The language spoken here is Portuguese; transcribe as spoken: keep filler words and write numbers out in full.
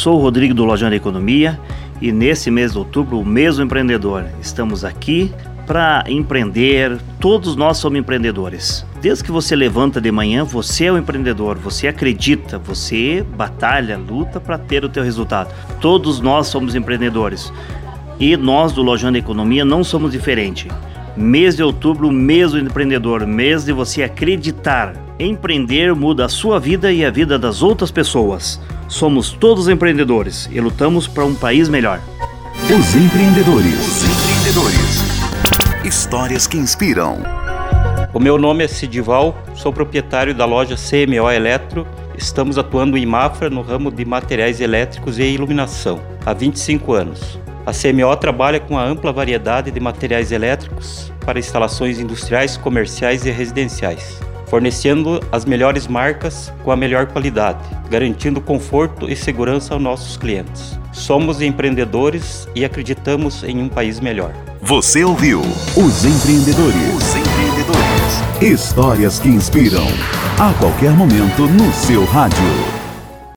sou o Rodrigo do Lojão da Economia e nesse mês de outubro, o mês do empreendedor. Estamos aqui para empreender, todos nós somos empreendedores. Desde que você levanta de manhã, você é um empreendedor, você acredita, você batalha, luta para ter o teu resultado. Todos nós somos empreendedores e nós do Lojão da Economia não somos diferentes. Mês de outubro, mês do empreendedor, mês de você acreditar. Empreender muda a sua vida e a vida das outras pessoas. Somos todos empreendedores e lutamos para um país melhor. Os empreendedores. Os empreendedores. Histórias que inspiram. O meu nome é Cidival, sou proprietário da loja C M O Eletro. Estamos atuando em Mafra no ramo de materiais elétricos e iluminação há vinte e cinco anos. A C M O trabalha com a ampla variedade de materiais elétricos para instalações industriais, comerciais e residenciais, fornecendo as melhores marcas com a melhor qualidade, garantindo conforto e segurança aos nossos clientes. Somos empreendedores e acreditamos em um país melhor. Você ouviu Os Empreendedores. Os Empreendedores. Histórias que inspiram. A qualquer momento no seu rádio.